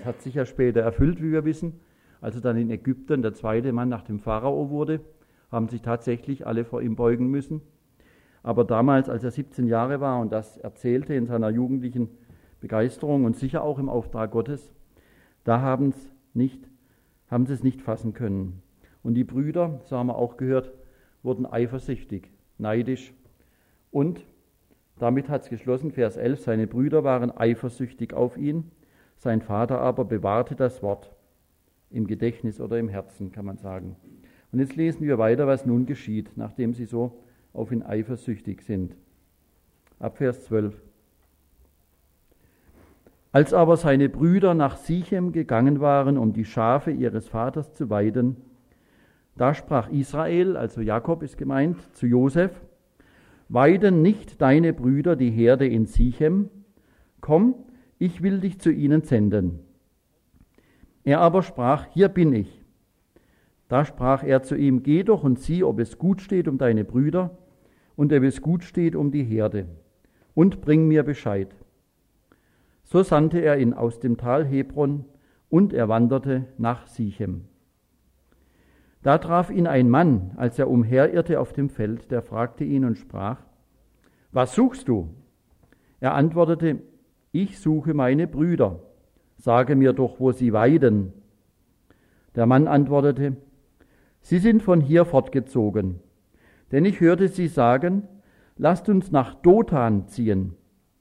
Das hat sich ja später erfüllt, wie wir wissen. Als er dann in Ägypten der zweite Mann nach dem Pharao wurde, haben sich tatsächlich alle vor ihm beugen müssen. Aber damals, als er 17 Jahre war und das erzählte in seiner jugendlichen Begeisterung und sicher auch im Auftrag Gottes, da haben sie es nicht fassen können. Und die Brüder, so haben wir auch gehört, wurden eifersüchtig, neidisch. Und damit hat es geschlossen, Vers 11, seine Brüder waren eifersüchtig auf ihn, sein Vater aber bewahrte das Wort im Gedächtnis oder im Herzen, kann man sagen. Und jetzt lesen wir weiter, was nun geschieht, nachdem sie so auf ihn eifersüchtig sind. Ab Vers 12. Als aber seine Brüder nach Sichem gegangen waren, um die Schafe ihres Vaters zu weiden, da sprach Israel, also Jakob ist gemeint, zu Josef: Weiden nicht deine Brüder die Herde in Sichem? Komm, ich will dich zu ihnen senden. Er aber sprach: Hier bin ich. Da sprach er zu ihm: Geh doch und sieh, ob es gut steht um deine Brüder und ob es gut steht um die Herde, und bring mir Bescheid. So sandte er ihn aus dem Tal Hebron, und er wanderte nach Sichem. Da traf ihn ein Mann, als er umherirrte auf dem Feld, der fragte ihn und sprach: Was suchst du? Er antwortete: Ich suche meine Brüder. Sage mir doch, wo sie weiden. Der Mann antwortete: Sie sind von hier fortgezogen, denn ich hörte sie sagen: Lasst uns nach Dothan ziehen.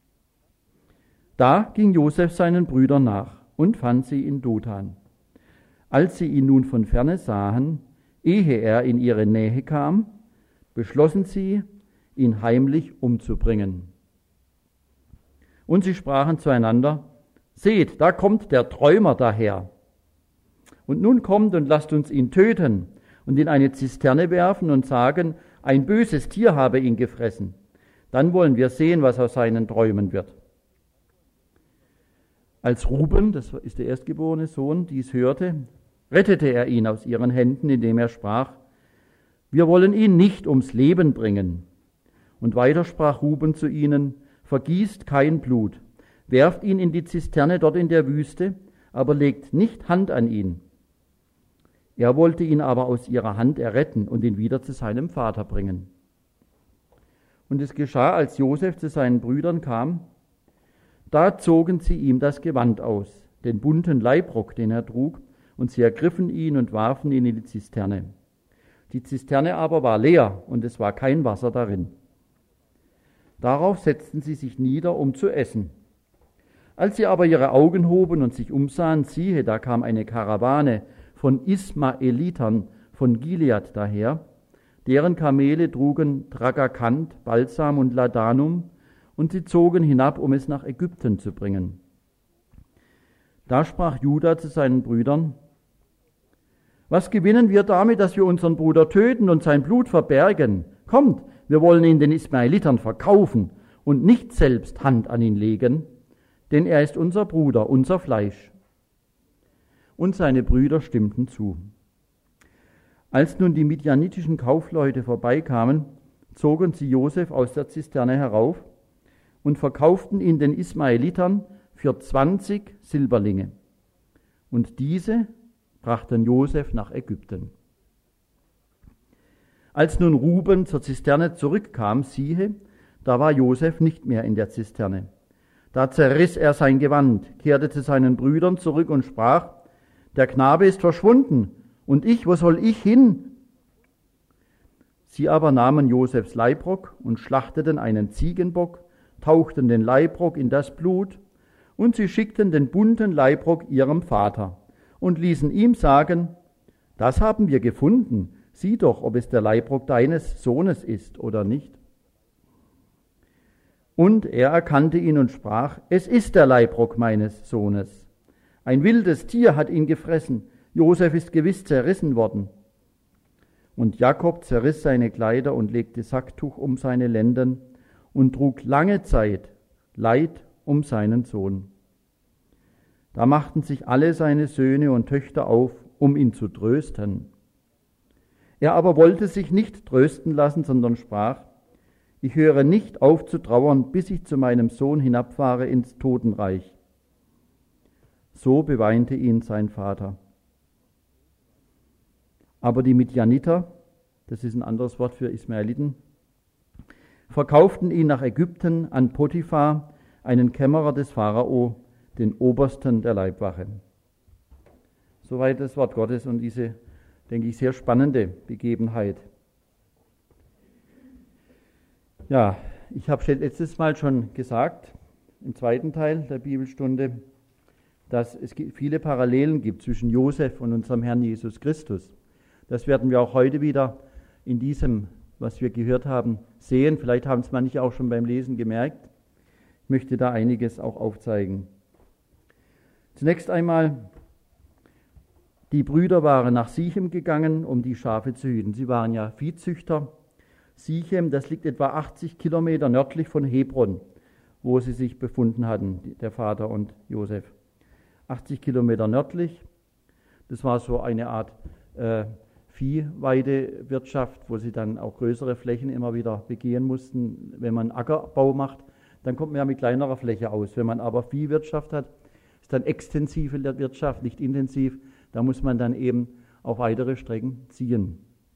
Da ging Josef seinen Brüdern nach und fand sie in Dothan. Als sie ihn nun von ferne sahen, ehe er in ihre Nähe kam, beschlossen sie, ihn heimlich umzubringen. Und sie sprachen zueinander: Seht, da kommt der Träumer daher. Und nun kommt und lasst uns ihn töten und in eine Zisterne werfen und sagen: Ein böses Tier habe ihn gefressen. Dann wollen wir sehen, was aus seinen Träumen wird. Als Ruben, das ist der erstgeborene Sohn, dies hörte, rettete er ihn aus ihren Händen, indem er sprach: Wir wollen ihn nicht ums Leben bringen. Und weiter sprach Ruben zu ihnen: Vergießt kein Blut, werft ihn in die Zisterne dort in der Wüste, aber legt nicht Hand an ihn. Er wollte ihn aber aus ihrer Hand erretten und ihn wieder zu seinem Vater bringen. Und es geschah, als Josef zu seinen Brüdern kam, da zogen sie ihm das Gewand aus, den bunten Leibrock, den er trug, und sie ergriffen ihn und warfen ihn in die Zisterne. Die Zisterne aber war leer, und es war kein Wasser darin. Darauf setzten sie sich nieder, um zu essen. Als sie aber ihre Augen hoben und sich umsahen, siehe, da kam eine Karawane von Ismaelitern von Gilead daher, deren Kamele trugen Tragakant, Balsam und Ladanum, und sie zogen hinab, um es nach Ägypten zu bringen. Da sprach Juda zu seinen Brüdern: Was gewinnen wir damit, dass wir unseren Bruder töten und sein Blut verbergen? Kommt, wir wollen ihn den Ismaelitern verkaufen und nicht selbst Hand an ihn legen, denn er ist unser Bruder, unser Fleisch. Und seine Brüder stimmten zu. Als nun die midianitischen Kaufleute vorbeikamen, zogen sie Josef aus der Zisterne herauf und verkauften ihn den Ismaelitern für 20 Silberlinge. Und diese brachten Josef nach Ägypten. Als nun Ruben zur Zisterne zurückkam, siehe, da war Josef nicht mehr in der Zisterne. Da zerriss er sein Gewand, kehrte zu seinen Brüdern zurück und sprach: Der Knabe ist verschwunden, und ich, wo soll ich hin? Sie aber nahmen Josefs Leibrock und schlachteten einen Ziegenbock, tauchten den Leibrock in das Blut, und sie schickten den bunten Leibrock ihrem Vater und ließen ihm sagen: Das haben wir gefunden, sieh doch, ob es der Leibrock deines Sohnes ist oder nicht. Und er erkannte ihn und sprach: Es ist der Leibrock meines Sohnes. Ein wildes Tier hat ihn gefressen, Josef ist gewiss zerrissen worden. Und Jakob zerriss seine Kleider und legte Sacktuch um seine Lenden und trug lange Zeit Leid um seinen Sohn. Da machten sich alle seine Söhne und Töchter auf, um ihn zu trösten. Er aber wollte sich nicht trösten lassen, sondern sprach: Ich höre nicht auf zu trauern, bis ich zu meinem Sohn hinabfahre ins Totenreich. So beweinte ihn sein Vater. Aber die Midjaniter, das ist ein anderes Wort für Ismaeliten, verkauften ihn nach Ägypten an Potiphar, einen Kämmerer des Pharao, den Obersten der Leibwache. Soweit das Wort Gottes und diese, denke ich, sehr spannende Begebenheit. Ja, ich habe letztes Mal schon gesagt, im zweiten Teil der Bibelstunde, dass es viele Parallelen gibt zwischen Josef und unserem Herrn Jesus Christus. Das werden wir auch heute wieder in diesem, was wir gehört haben, sehen. Vielleicht haben es manche auch schon beim Lesen gemerkt. Ich möchte da einiges auch aufzeigen. Zunächst einmal, die Brüder waren nach Sichem gegangen, um die Schafe zu hüten. Sie waren ja Viehzüchter. Sichem, das liegt etwa 80 Kilometer nördlich von Hebron, wo sie sich befunden hatten, der Vater und Josef. 80 Kilometer nördlich. Das war so eine Art Viehweidewirtschaft, wo sie dann auch größere Flächen immer wieder begehen mussten. Wenn man Ackerbau macht, dann kommt man ja mit kleinerer Fläche aus. Wenn man aber Viehwirtschaft hat, ist dann extensive Wirtschaft, nicht intensiv. Da muss man dann eben auf weitere Strecken ziehen.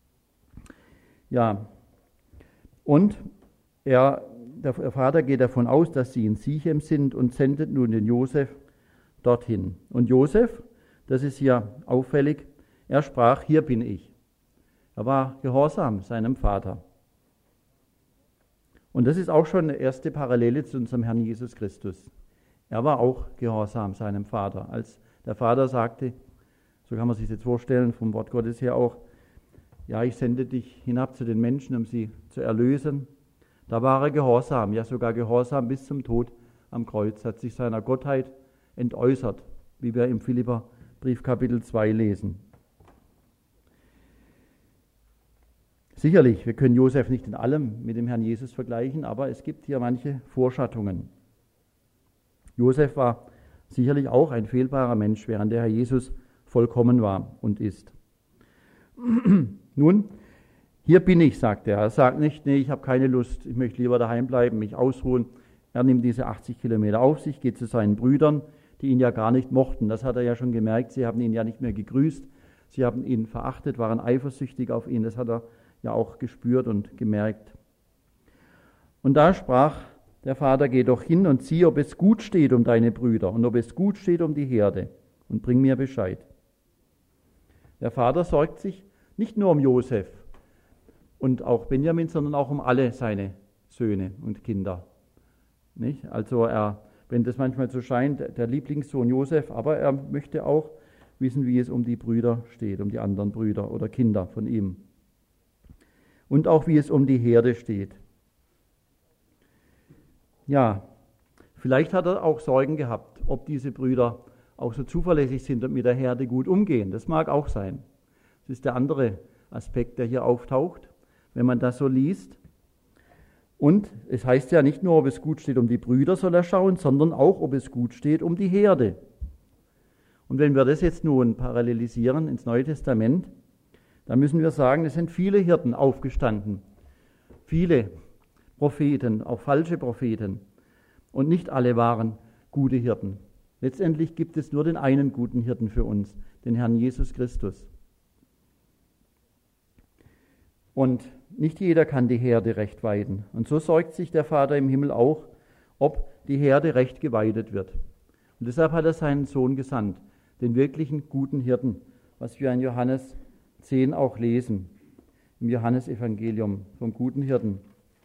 Ja, und der Vater geht davon aus, dass sie in Sichem sind und sendet nun den Josef dorthin. Und Josef, das ist hier auffällig, er sprach, hier bin ich. Er war gehorsam seinem Vater. Und das ist auch schon eine erste Parallele zu unserem Herrn Jesus Christus. Er war auch gehorsam seinem Vater. Als der Vater sagte, so kann man sich das jetzt vorstellen, vom Wort Gottes her auch, ja, ich sende dich hinab zu den Menschen, um sie zu erlösen. Da war er gehorsam, ja sogar gehorsam bis zum Tod am Kreuz, hat sich seiner Gottheit entäußert, wie wir im Philipperbrief Kapitel 2 lesen. Sicherlich, wir können Josef nicht in allem mit dem Herrn Jesus vergleichen, aber es gibt hier manche Vorschattungen. Josef war sicherlich auch ein fehlbarer Mensch, während der Herr Jesus vollkommen war und ist. Nun, hier bin ich, sagt er. Er sagt nicht, nee, ich habe keine Lust, ich möchte lieber daheim bleiben, mich ausruhen. Er nimmt diese 80 Kilometer auf sich, geht zu seinen Brüdern, die ihn ja gar nicht mochten. Das hat er ja schon gemerkt, sie haben ihn ja nicht mehr gegrüßt, sie haben ihn verachtet, waren eifersüchtig auf ihn, das hat er ja auch gespürt und gemerkt. Und da sprach der Vater, geh doch hin und sieh, ob es gut steht um deine Brüder und ob es gut steht um die Herde und bring mir Bescheid. Der Vater sorgt sich nicht nur um Josef und auch Benjamin, sondern auch um alle seine Söhne und Kinder. Nicht? Also wenn das manchmal so scheint, der Lieblingssohn Josef, aber er möchte auch wissen, wie es um die Brüder steht, um die anderen Brüder oder Kinder von ihm. Und auch wie es um die Herde steht. Ja, vielleicht hat er auch Sorgen gehabt, ob diese Brüder auch so zuverlässig sind und mit der Herde gut umgehen. Das mag auch sein. Das ist der andere Aspekt, der hier auftaucht, wenn man das so liest. Und es heißt ja nicht nur, ob es gut steht um die Brüder, soll er schauen, sondern auch, ob es gut steht um die Herde. Und wenn wir das jetzt nun parallelisieren ins Neue Testament, dann müssen wir sagen, es sind viele Hirten aufgestanden, viele Propheten, auch falsche Propheten. Und nicht alle waren gute Hirten. Letztendlich gibt es nur den einen guten Hirten für uns, den Herrn Jesus Christus. Und nicht jeder kann die Herde recht weiden. Und so sorgt sich der Vater im Himmel auch, ob die Herde recht geweidet wird. Und deshalb hat er seinen Sohn gesandt, den wirklichen guten Hirten, was wir in Johannes 10 auch lesen, im Johannesevangelium vom guten Hirten.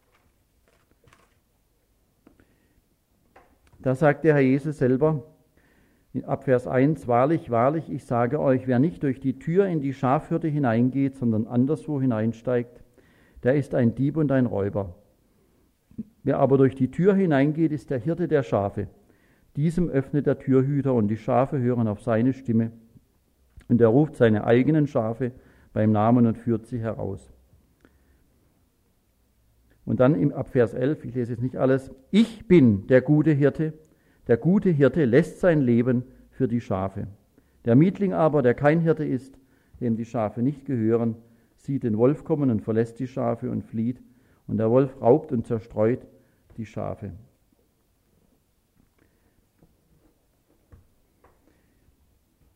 Da sagt der Herr Jesus selber, ab Vers 1, wahrlich, wahrlich, ich sage euch, wer nicht durch die Tür in die Schafhürde hineingeht, sondern anderswo hineinsteigt, der ist ein Dieb und ein Räuber. Wer aber durch die Tür hineingeht, ist der Hirte der Schafe. Diesem öffnet der Türhüter und die Schafe hören auf seine Stimme. Und er ruft seine eigenen Schafe beim Namen und führt sie heraus. Und dann ab Vers 11, ich lese jetzt nicht alles, ich bin der gute Hirte lässt sein Leben für die Schafe. Der Mietling aber, der kein Hirte ist, dem die Schafe nicht gehören, sieht den Wolf kommen und verlässt die Schafe und flieht, und der Wolf raubt und zerstreut die Schafe.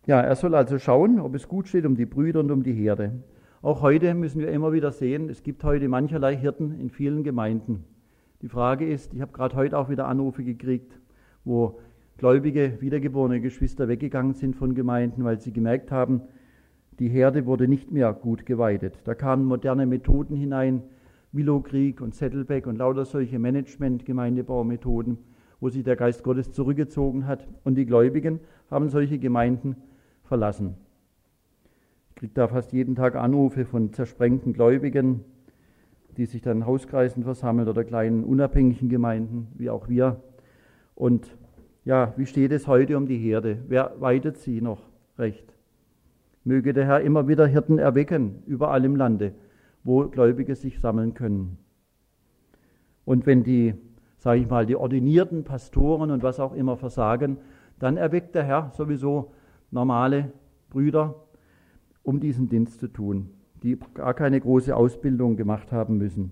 Ja, er soll also schauen, ob es gut steht um die Brüder und um die Herde. Auch heute müssen wir immer wieder sehen, es gibt heute mancherlei Hirten in vielen Gemeinden. Die Frage ist, ich habe gerade heute auch wieder Anrufe gekriegt, wo gläubige, wiedergeborene Geschwister weggegangen sind von Gemeinden, weil sie gemerkt haben, die Herde wurde nicht mehr gut geweidet. Da kamen moderne Methoden hinein, Willow Creek und Saddleback und lauter solche Management-Gemeindebaumethoden, wo sich der Geist Gottes zurückgezogen hat. Und die Gläubigen haben solche Gemeinden verlassen. Ich kriege da fast jeden Tag Anrufe von zersprengten Gläubigen, die sich dann in Hauskreisen versammeln oder kleinen unabhängigen Gemeinden, wie auch wir. Und ja, wie steht es heute um die Herde? Wer weidet sie noch recht? Möge der Herr immer wieder Hirten erwecken, überall im Lande, wo Gläubige sich sammeln können. Und wenn die, sage ich mal, die ordinierten Pastoren und was auch immer versagen, dann erweckt der Herr sowieso normale Brüder, um diesen Dienst zu tun, die gar keine große Ausbildung gemacht haben müssen.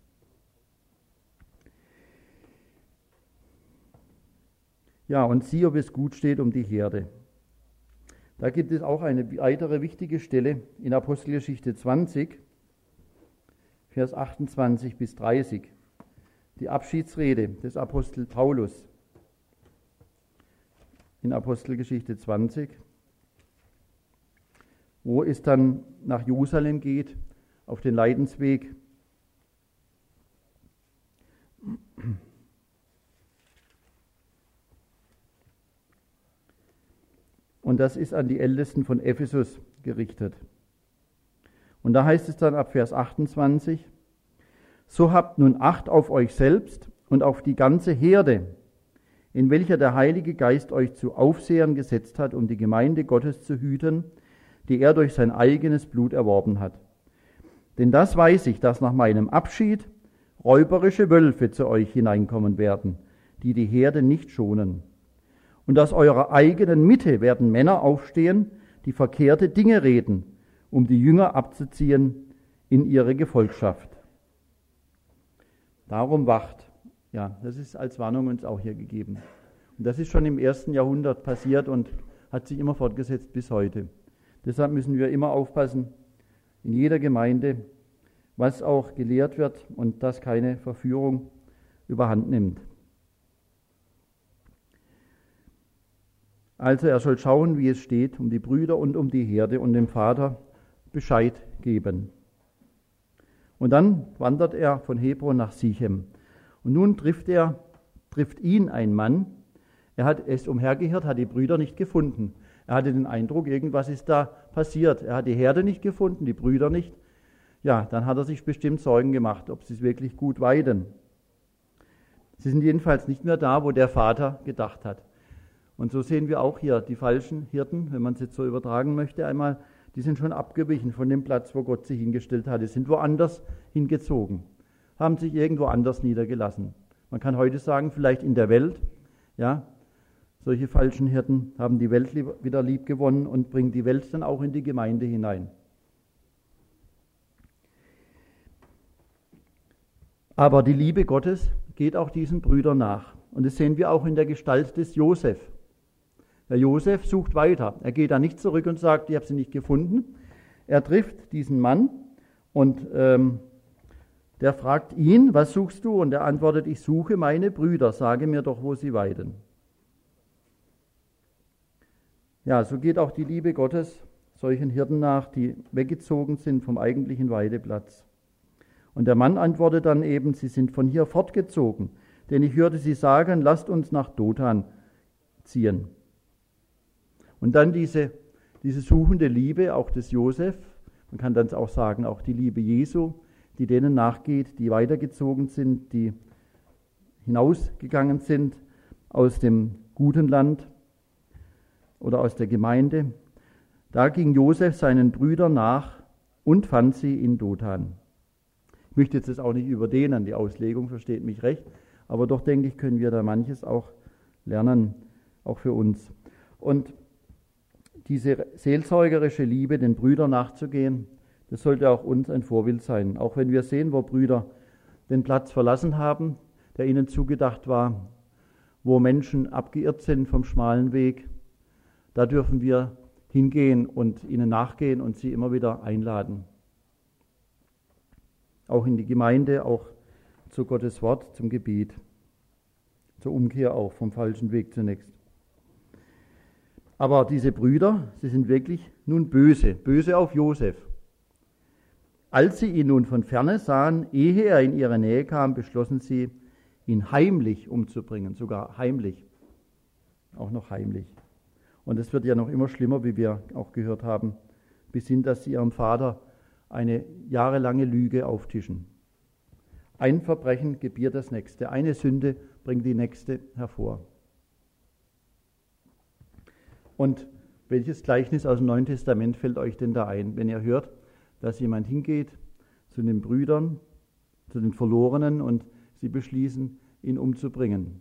Ja, und sieh, ob es gut steht um die Herde. Da gibt es auch eine weitere wichtige Stelle in Apostelgeschichte 20, Vers 28 bis 30. Die Abschiedsrede des Apostel Paulus in Apostelgeschichte 20, wo es dann nach Jerusalem geht, auf den Leidensweg. Und das ist an die Ältesten von Ephesus gerichtet. Und da heißt es dann ab Vers 28, so habt nun Acht auf euch selbst und auf die ganze Herde, in welcher der Heilige Geist euch zu Aufsehern gesetzt hat, um die Gemeinde Gottes zu hüten, die er durch sein eigenes Blut erworben hat. Denn das weiß ich, dass nach meinem Abschied räuberische Wölfe zu euch hineinkommen werden, die die Herde nicht schonen. Und aus eurer eigenen Mitte werden Männer aufstehen, die verkehrte Dinge reden, um die Jünger abzuziehen in ihre Gefolgschaft. Darum wacht. Ja, das ist als Warnung uns auch hier gegeben. Und das ist schon im 1. Jahrhundert passiert und hat sich immer fortgesetzt bis heute. Deshalb müssen wir immer aufpassen, in jeder Gemeinde, was auch gelehrt wird und dass keine Verführung überhand nimmt. Also er soll schauen, wie es steht, um die Brüder und um die Herde und dem Vater Bescheid geben. Und dann wandert er von Hebron nach Sichem. Und nun trifft ihn ein Mann. Er ist umhergehört, hat die Brüder nicht gefunden. Er hatte den Eindruck, irgendwas ist da passiert. Er hat die Herde nicht gefunden, die Brüder nicht. Ja, dann hat er sich bestimmt Sorgen gemacht, ob sie es wirklich gut weiden. Sie sind jedenfalls nicht mehr da, wo der Vater gedacht hat. Und so sehen wir auch hier die falschen Hirten, wenn man es jetzt so übertragen möchte einmal, die sind schon abgewichen von dem Platz, wo Gott sie hingestellt hat. Die sind woanders hingezogen, haben sich irgendwo anders niedergelassen. Man kann heute sagen, vielleicht in der Welt, ja, solche falschen Hirten haben die Welt wieder lieb gewonnen und bringen die Welt dann auch in die Gemeinde hinein. Aber die Liebe Gottes geht auch diesen Brüdern nach. Und das sehen wir auch in der Gestalt des Josef. Der Josef sucht weiter. Er geht da nicht zurück und sagt, ich habe sie nicht gefunden. Er trifft diesen Mann und der fragt ihn, was suchst du? Und er antwortet, ich suche meine Brüder, sage mir doch, wo sie weiden. Ja, so geht auch die Liebe Gottes solchen Hirten nach, die weggezogen sind vom eigentlichen Weideplatz. Und der Mann antwortet dann eben, sie sind von hier fortgezogen, denn ich hörte sie sagen, lasst uns nach Dothan ziehen. Und dann diese suchende Liebe auch des Josef, man kann dann auch sagen, auch die Liebe Jesu, die denen nachgeht, die weitergezogen sind, die hinausgegangen sind aus dem guten Land oder aus der Gemeinde. Da ging Josef seinen Brüdern nach und fand sie in Dothan. Ich möchte jetzt das auch nicht überdehnen, die Auslegung, versteht mich recht, aber doch denke ich, können wir da manches auch lernen, auch für uns. Und diese seelsorgerische Liebe, den Brüdern nachzugehen, das sollte auch uns ein Vorbild sein. Auch wenn wir sehen, wo Brüder den Platz verlassen haben, der ihnen zugedacht war, wo Menschen abgeirrt sind vom schmalen Weg, da dürfen wir hingehen und ihnen nachgehen und sie immer wieder einladen. Auch in die Gemeinde, auch zu Gottes Wort, zum Gebet, zur Umkehr auch vom falschen Weg zunächst. Aber diese Brüder, sie sind wirklich nun böse auf Josef. Als sie ihn nun von ferne sahen, ehe er in ihre Nähe kam, beschlossen sie, ihn heimlich umzubringen, sogar heimlich, auch noch heimlich. Und es wird ja noch immer schlimmer, wie wir auch gehört haben, bis hin, dass sie ihrem Vater eine jahrelange Lüge auftischen. Ein Verbrechen gebiert das nächste, eine Sünde bringt die nächste hervor. Und welches Gleichnis aus dem Neuen Testament fällt euch denn da ein, wenn ihr hört, dass jemand hingeht zu den Brüdern, zu den Verlorenen und sie beschließen, ihn umzubringen?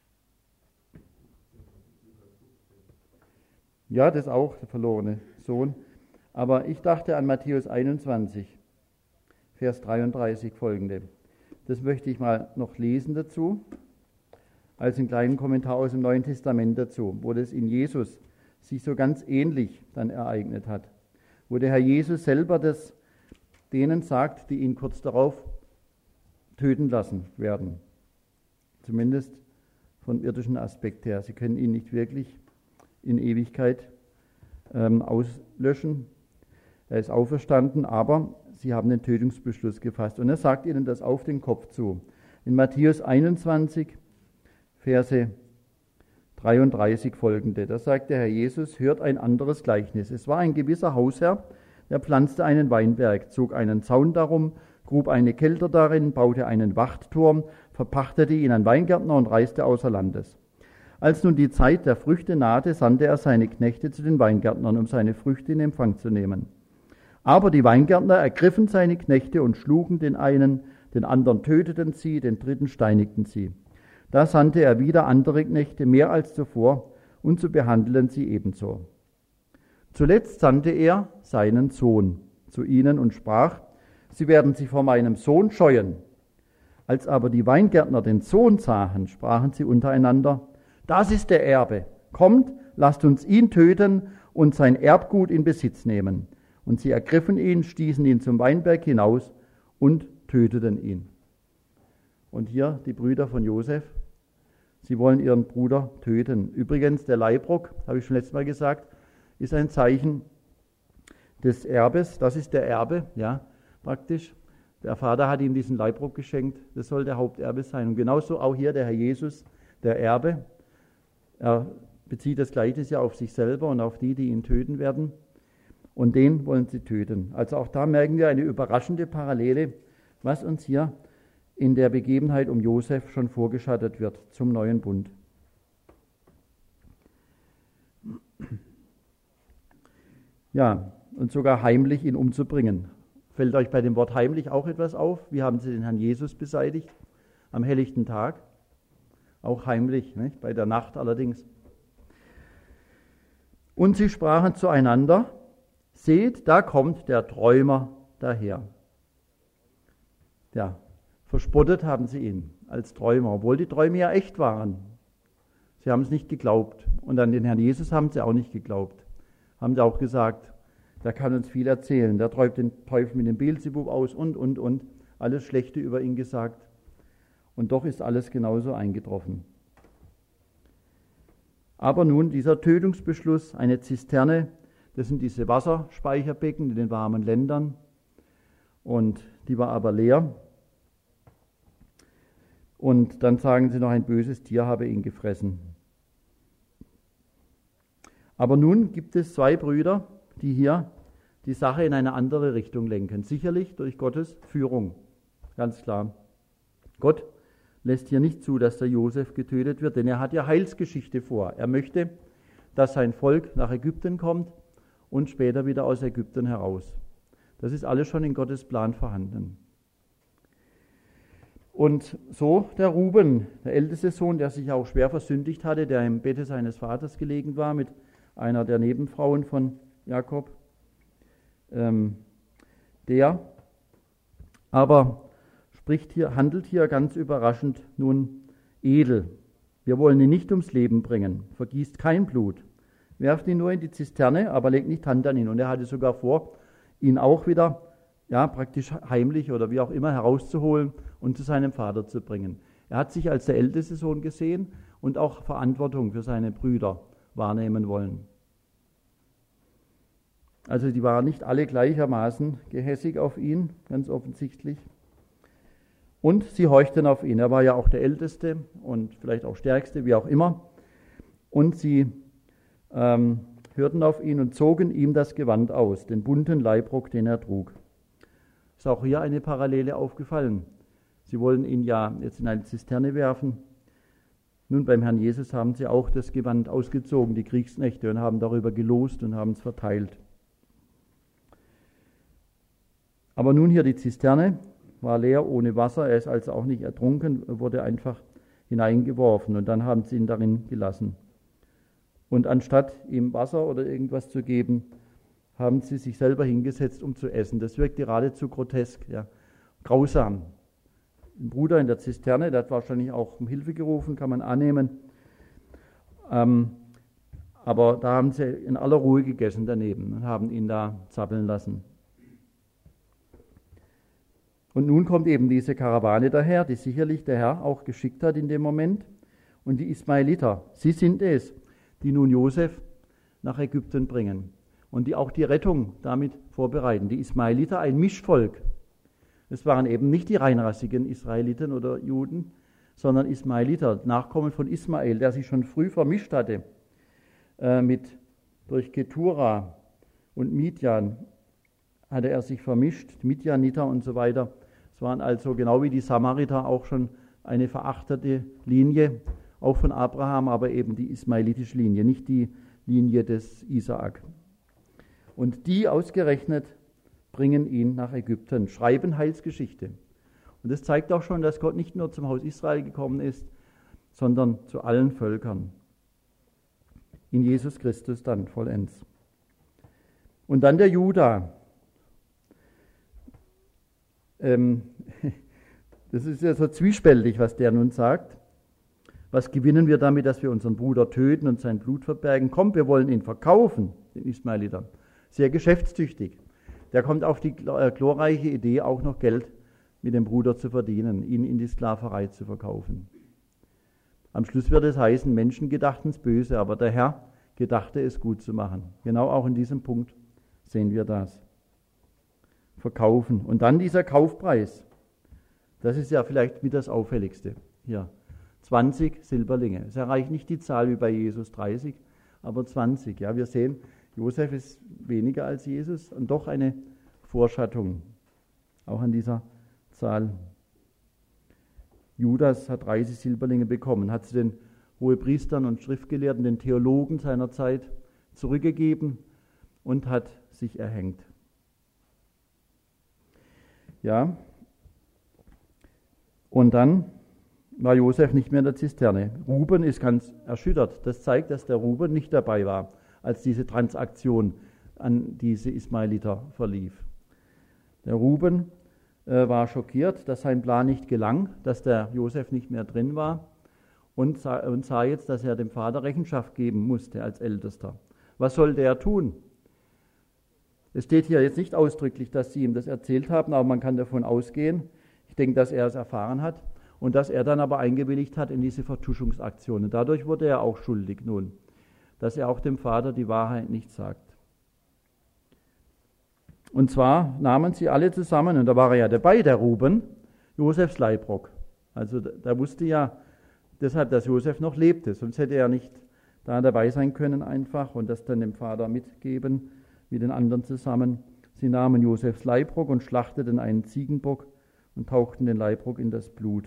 Ja, das auch, der verlorene Sohn. Aber ich dachte an Matthäus 21, Vers 33 folgende. Das möchte ich mal noch lesen dazu, als einen kleinen Kommentar aus dem Neuen Testament dazu, wo das in Jesus sich so ganz ähnlich dann ereignet hat. Wo der Herr Jesus selber das denen sagt, die ihn kurz darauf töten lassen werden. Zumindest vom irdischen Aspekt her. Sie können ihn nicht wirklich in Ewigkeit auslöschen. Er ist auferstanden, aber sie haben den Tötungsbeschluss gefasst. Und er sagt ihnen das auf den Kopf zu. In Matthäus 21, Verse 33 folgende, da sagt der Herr Jesus, hört ein anderes Gleichnis. Es war ein gewisser Hausherr, der pflanzte einen Weinberg, zog einen Zaun darum, grub eine Kelter darin, baute einen Wachtturm, verpachtete ihn an Weingärtner und reiste außer Landes. Als nun die Zeit der Früchte nahte, sandte er seine Knechte zu den Weingärtnern, um seine Früchte in Empfang zu nehmen. Aber die Weingärtner ergriffen seine Knechte und schlugen den einen, den anderen töteten sie, den dritten steinigten sie. Da sandte er wieder andere Knechte, mehr als zuvor, und so behandelten sie ebenso. Zuletzt sandte er seinen Sohn zu ihnen und sprach, sie werden sich vor meinem Sohn scheuen. Als aber die Weingärtner den Sohn sahen, sprachen sie untereinander, das ist der Erbe, kommt, lasst uns ihn töten und sein Erbgut in Besitz nehmen. Und sie ergriffen ihn, stießen ihn zum Weinberg hinaus und töteten ihn. Und hier die Brüder von Josef, sie wollen ihren Bruder töten. Übrigens, der Leibrock, habe ich schon letztes Mal gesagt, ist ein Zeichen des Erbes. Das ist der Erbe, ja, praktisch. Der Vater hat ihm diesen Leibrock geschenkt. Das soll der Haupterbe sein. Und genauso auch hier der Herr Jesus, der Erbe. Er bezieht das Gleichnis ja auf sich selber und auf die, die ihn töten werden. Und den wollen sie töten. Also auch da merken wir eine überraschende Parallele, was uns hier in der Begebenheit um Josef schon vorgeschattet wird zum neuen Bund. Ja, und sogar heimlich ihn umzubringen. Fällt euch bei dem Wort heimlich auch etwas auf? Wie haben sie den Herrn Jesus beseitigt? Am helllichten Tag. Auch heimlich, nicht? Bei der Nacht allerdings. Und sie sprachen zueinander, seht, da kommt der Träumer daher. Ja, verspottet haben sie ihn als Träumer, obwohl die Träume ja echt waren. Sie haben es nicht geglaubt. Und an den Herrn Jesus haben sie auch nicht geglaubt. Haben sie auch gesagt, der kann uns viel erzählen. Der treibt den Teufel mit dem Beelzebub aus und. Alles Schlechte über ihn gesagt. Und doch ist alles genauso eingetroffen. Aber nun dieser Tötungsbeschluss, eine Zisterne, das sind diese Wasserspeicherbecken in den warmen Ländern. Und die war aber leer. Und dann sagen sie noch, ein böses Tier habe ihn gefressen. Aber nun gibt es zwei Brüder, die hier die Sache in eine andere Richtung lenken. Sicherlich durch Gottes Führung, ganz klar. Gott lässt hier nicht zu, dass der Josef getötet wird, denn er hat ja Heilsgeschichte vor. Er möchte, dass sein Volk nach Ägypten kommt und später wieder aus Ägypten heraus. Das ist alles schon in Gottes Plan vorhanden. Und so der Ruben, der älteste Sohn, der sich auch schwer versündigt hatte, der im Bette seines Vaters gelegen war mit einer der Nebenfrauen von Jakob, der aber handelt hier ganz überraschend nun edel. Wir wollen ihn nicht ums Leben bringen, vergießt kein Blut. werft ihn nur in die Zisterne, aber legt nicht Hand an ihn. Und er hatte sogar vor, ihn auch wieder, ja, praktisch heimlich oder wie auch immer herauszuholen und zu seinem Vater zu bringen. Er hat sich als der älteste Sohn gesehen und auch Verantwortung für seine Brüder wahrnehmen wollen. Also die waren nicht alle gleichermaßen gehässig auf ihn, ganz offensichtlich. Und sie horchten auf ihn. Er war ja auch der Älteste und vielleicht auch Stärkste, wie auch immer. Und sie hörten auf ihn und zogen ihm das Gewand aus, den bunten Leibrock, den er trug. Ist auch hier eine Parallele aufgefallen. Sie wollen ihn ja jetzt in eine Zisterne werfen. Nun, beim Herrn Jesus haben sie auch das Gewand ausgezogen, die Kriegsknechte, und haben darüber gelost und haben es verteilt. Aber nun hier die Zisterne war leer, ohne Wasser. Er ist also auch nicht ertrunken, wurde einfach hineingeworfen und dann haben sie ihn darin gelassen. Und anstatt ihm Wasser oder irgendwas zu geben, haben sie sich selber hingesetzt, um zu essen. Das wirkt geradezu grotesk, ja, grausam. Ein Bruder in der Zisterne, der hat wahrscheinlich auch um Hilfe gerufen, kann man annehmen. Aber da haben sie in aller Ruhe gegessen daneben und haben ihn da zappeln lassen. Und nun kommt eben diese Karawane daher, die sicherlich der Herr auch geschickt hat in dem Moment. Und die Ismaeliter, sie sind es, die nun Josef nach Ägypten bringen und die auch die Rettung damit vorbereiten. Die Ismaeliter, ein Mischvolk. Es waren eben nicht die reinrassigen Israeliten oder Juden, sondern Ismaeliter, Nachkommen von Ismael, der sich schon früh vermischt hatte durch Ketura und Midian hatte er sich vermischt, Midianiter und so weiter. Es waren also genau wie die Samariter auch schon eine verachtete Linie, auch von Abraham, aber eben die ismaelitische Linie, nicht die Linie des Isaak. Und die ausgerechnet bringen ihn nach Ägypten, schreiben Heilsgeschichte. Und das zeigt auch schon, dass Gott nicht nur zum Haus Israel gekommen ist, sondern zu allen Völkern. In Jesus Christus dann vollends. Und dann der Juda. Das ist ja so zwiespältig, was der nun sagt. Was gewinnen wir damit, dass wir unseren Bruder töten und sein Blut verbergen? Kommt, wir wollen ihn verkaufen, den Ismaelitern. Sehr geschäftstüchtig. Der kommt auf die glorreiche Idee, auch noch Geld mit dem Bruder zu verdienen, ihn in die Sklaverei zu verkaufen. Am Schluss wird es heißen, Menschen gedachten es böse, aber der Herr gedachte es gut zu machen. Genau auch in diesem Punkt sehen wir das. Verkaufen. Und dann dieser Kaufpreis. Das ist ja vielleicht mit das Auffälligste hier. 20 Silberlinge. Es erreicht nicht die Zahl wie bei Jesus 30, aber 20. Ja, wir sehen, Josef ist weniger als Jesus und doch eine Vorschattung, auch an dieser Zahl. Judas hat 30 Silberlinge bekommen, hat sie den Hohepriestern und Schriftgelehrten, den Theologen seiner Zeit zurückgegeben und hat sich erhängt. Ja, und dann war Josef nicht mehr in der Zisterne. Ruben ist ganz erschüttert. Das zeigt, dass der Ruben nicht dabei war, als diese Transaktion an diese Ismaeliter verlief. Der Ruben war schockiert, dass sein Plan nicht gelang, dass der Josef nicht mehr drin war und sah jetzt, dass er dem Vater Rechenschaft geben musste als Ältester. Was sollte er tun? Es steht hier jetzt nicht ausdrücklich, dass sie ihm das erzählt haben, aber man kann davon ausgehen. Ich denke, dass er es erfahren hat und dass er dann aber eingewilligt hat in diese Vertuschungsaktion. Und dadurch wurde er auch schuldig nun, dass er auch dem Vater die Wahrheit nicht sagt. Und zwar nahmen sie alle zusammen, und da war er ja dabei, der Ruben, Josefs Leibrock. Also da wusste ja deshalb, dass Josef noch lebte, sonst hätte er nicht da dabei sein können einfach und das dann dem Vater mitgeben mit den anderen zusammen. Sie nahmen Josefs Leibrock und schlachteten einen Ziegenbock und tauchten den Leibrock in das Blut.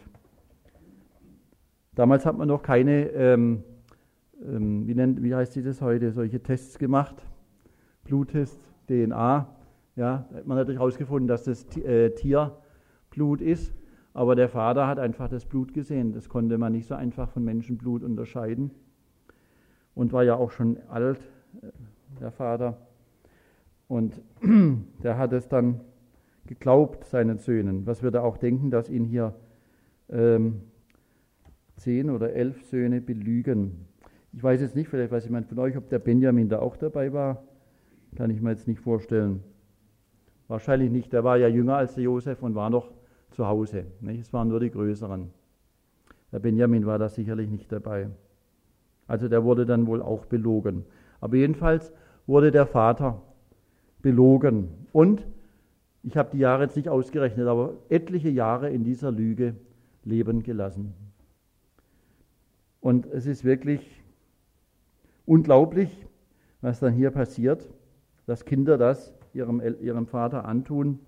Damals hat man noch keine, wie heißt sie das heute, solche Tests gemacht, Bluttest, DNA. Ja, da hat man natürlich herausgefunden, dass das Tierblut ist, aber der Vater hat einfach das Blut gesehen. Das konnte man nicht so einfach von Menschenblut unterscheiden und war ja auch schon alt, der Vater. Und der hat es dann geglaubt, seinen Söhnen. Was wir da auch denken, dass ihn hier 10 oder 11 Söhne belügen. Ich weiß jetzt nicht, vielleicht weiß jemand von euch, ob der Benjamin da auch dabei war. Kann ich mir jetzt nicht vorstellen. Wahrscheinlich nicht. Der war ja jünger als der Josef und war noch zu Hause. Nicht? Es waren nur die Größeren. Der Benjamin war da sicherlich nicht dabei. Also der wurde dann wohl auch belogen. Aber jedenfalls wurde der Vater belogen. Und ich habe die Jahre jetzt nicht ausgerechnet, aber etliche Jahre in dieser Lüge leben gelassen. Und es ist wirklich unglaublich, was dann hier passiert, dass Kinder das ihrem Vater antun.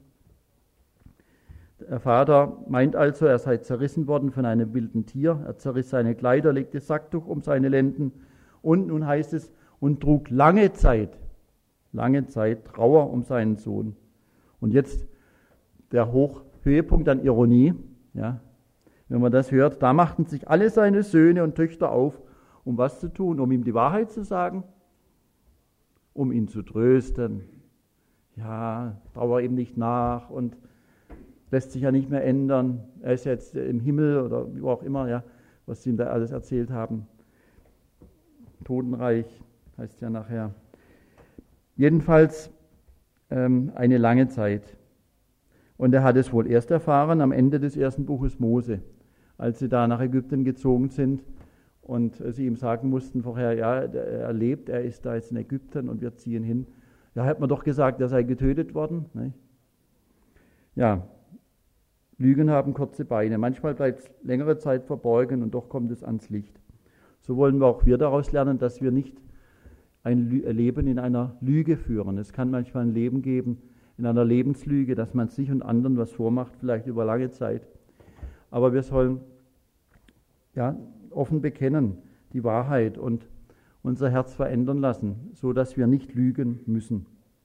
Der Vater meint also, er sei zerrissen worden von einem wilden Tier. Er zerriss seine Kleider, legte Sacktuch um seine Lenden und nun heißt es, und trug lange Zeit Trauer um seinen Sohn. Und jetzt der Höhepunkt an Ironie, ja, wenn man das hört, da machten sich alle seine Söhne und Töchter auf, um was zu tun, um ihm die Wahrheit zu sagen, um ihn zu trösten. Ja, trauer ihm nicht nach und lässt sich ja nicht mehr ändern. Er ist ja jetzt im Himmel oder wo auch immer, ja, was sie ihm da alles erzählt haben. Totenreich heißt ja nachher. Jedenfalls eine lange Zeit. Und er hat es wohl erst erfahren am Ende des ersten Buches Mose, als sie da nach Ägypten gezogen sind und sie ihm sagen mussten vorher, ja, er lebt, er ist da jetzt in Ägypten und wir ziehen hin. Ja, hat man doch gesagt, er sei getötet worden. Nicht? Ja, Lügen haben kurze Beine. Manchmal bleibt es längere Zeit verborgen und doch kommt es ans Licht. So wollen auch wir daraus lernen, dass wir nicht ein Leben in einer Lüge führen. Es kann manchmal ein Leben geben in einer Lebenslüge, dass man sich und anderen was vormacht, vielleicht über lange Zeit. Aber wir sollen ja, offen bekennen, die Wahrheit und unser Herz verändern lassen, so dass wir nicht lügen müssen.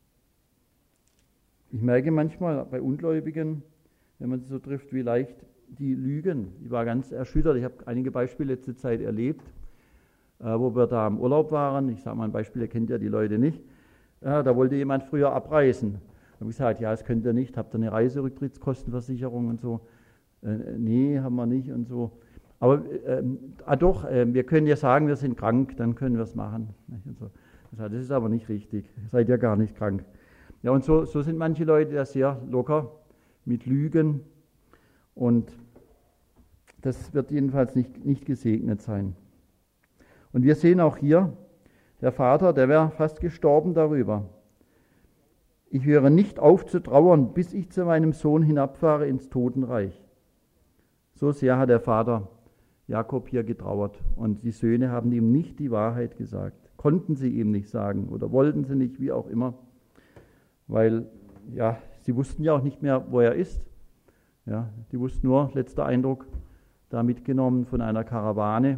Ich merke manchmal bei Ungläubigen, wenn man sie so trifft, wie leicht die lügen. Ich war ganz erschüttert. Ich habe einige Beispiele letzte Zeit erlebt, wo wir da im Urlaub waren. Ich sage mal ein Beispiel, ihr kennt ja die Leute nicht. Da wollte jemand früher abreisen. Da habe ich gesagt, ja, das könnt ihr nicht. Habt ihr eine Reiserücktrittskostenversicherung und so? Nee, haben wir nicht und so. Aber doch, wir können ja sagen, wir sind krank, dann können wir es machen. Und so. Das ist aber nicht richtig. Ihr seid ja gar nicht krank. Ja, und so sind manche Leute ja sehr locker mit Lügen. Und das wird jedenfalls nicht gesegnet sein. Und wir sehen auch hier, der Vater, der wäre fast gestorben darüber. Ich höre nicht auf zu trauern, bis ich zu meinem Sohn hinabfahre ins Totenreich. So sehr hat der Vater Jakob hier getrauert. Und die Söhne haben ihm nicht die Wahrheit gesagt. Konnten sie ihm nicht sagen oder wollten sie nicht, wie auch immer. Weil, ja, sie wussten ja auch nicht mehr, wo er ist. Ja, die wussten nur, letzter Eindruck, da mitgenommen von einer Karawane.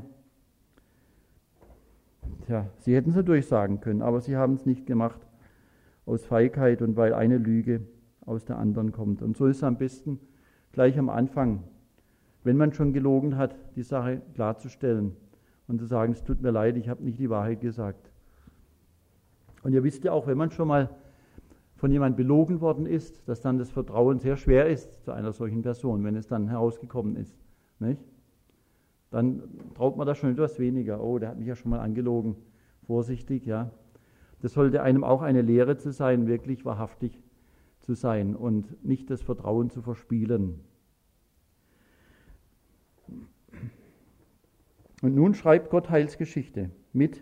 Tja, sie hätten es natürlich sagen können, aber sie haben es nicht gemacht aus Feigheit und weil eine Lüge aus der anderen kommt. Und so ist es am besten gleich am Anfang, wenn man schon gelogen hat, die Sache klarzustellen und zu sagen, es tut mir leid, ich habe nicht die Wahrheit gesagt. Und ihr wisst ja auch, wenn man schon mal von jemandem belogen worden ist, dass dann das Vertrauen sehr schwer ist zu einer solchen Person, wenn es dann herausgekommen ist. Nicht? Dann traut man da schon etwas weniger. Oh, der hat mich ja schon mal angelogen. Vorsichtig, ja. Das sollte einem auch eine Lehre zu sein, wirklich wahrhaftig zu sein und nicht das Vertrauen zu verspielen. Und nun schreibt Gott Heilsgeschichte mit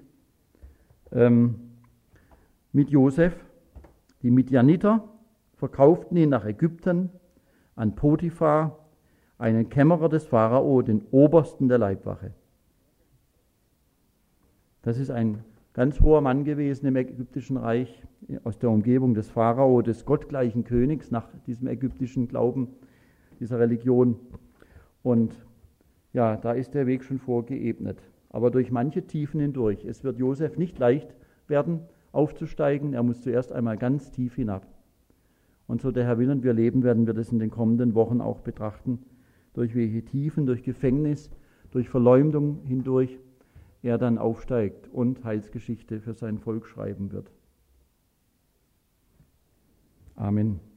Josef. Die Midianiter verkauften ihn nach Ägypten an Potiphar, einen Kämmerer des Pharao, den Obersten der Leibwache. Das ist ein ganz hoher Mann gewesen im ägyptischen Reich, aus der Umgebung des Pharao, des gottgleichen Königs, nach diesem ägyptischen Glauben, dieser Religion. Und ja, da ist der Weg schon vorgeebnet, aber durch manche Tiefen hindurch. Es wird Josef nicht leicht werden, aufzusteigen. Er muss zuerst einmal ganz tief hinab. Und so der Herr will und wir leben, werden wir das in den kommenden Wochen auch betrachten, durch welche Tiefen, durch Gefängnis, durch Verleumdung hindurch er dann aufsteigt und Heilsgeschichte für sein Volk schreiben wird. Amen.